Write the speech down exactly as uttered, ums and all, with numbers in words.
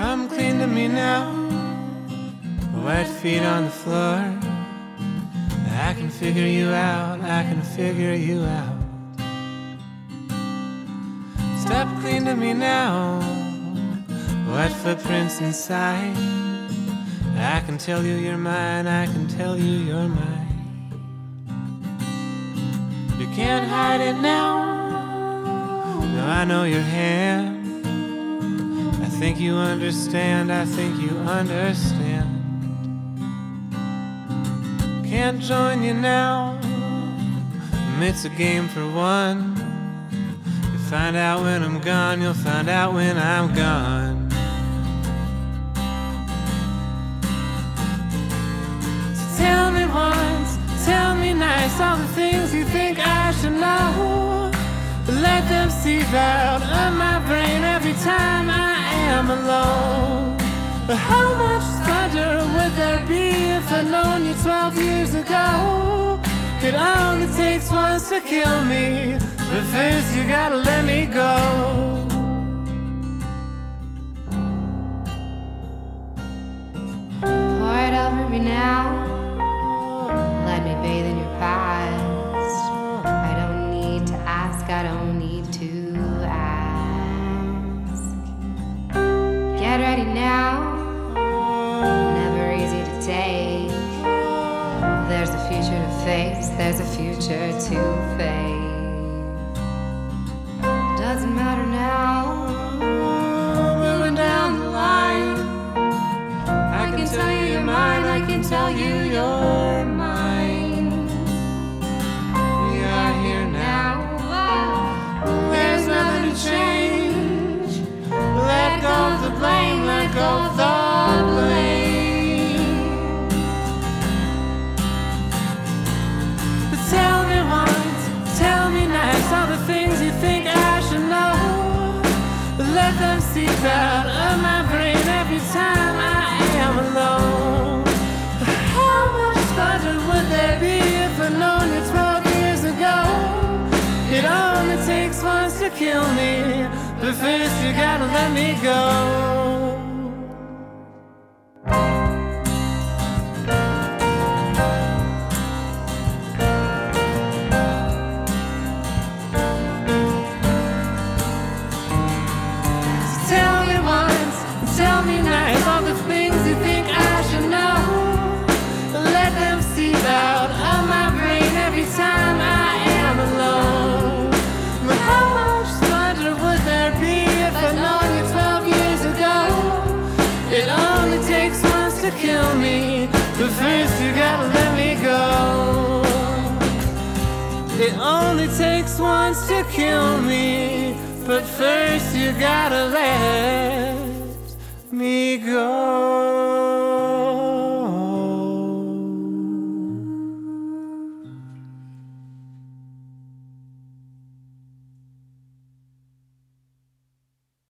Come clean to me now, wet feet on the floor. I can figure you out, I can figure you out. Step clean to me now, wet footprints inside. I can tell you you're mine, I can tell you you're mine. You can't hide it now. No, I know your hand. I think you understand, I think you understand. Can't join you now. It's a game for one. You'll find out when I'm gone, you'll find out when I'm gone. So tell me once, tell me nice, all the things you think I should know. Let them seep out of my brain every time I am alone. But how much thunder would there be if I'd known you twelve years ago? It only takes once to kill me, but first you gotta let me go. Pour it over me now. Let me bathe in your past. I don't need to ask, I don't need to ask. Get ready now. Never easy to take. There's a future to face, there's a future to face. Doesn't matter now. Moving down the line, I can tell you you're mine, I can tell you you're mine. We are here now, there's nothing to change. Let go of the blame, let go of the blame. But tell me once, tell me nice, all the things you think I should know. Let them seep out of my brain every time I am alone. How much thunder would there be if I'd known you twelve years ago? It only takes once to kill me, but first you gotta let me go. Tell me nice, all the things you think I should know. Let them seep out of my brain every time I am alone. But how much thunder would there be if I'd known you twelve years ago? It only takes once to kill me, but first you gotta let me go. It only takes once to kill me, but first you gotta let me go.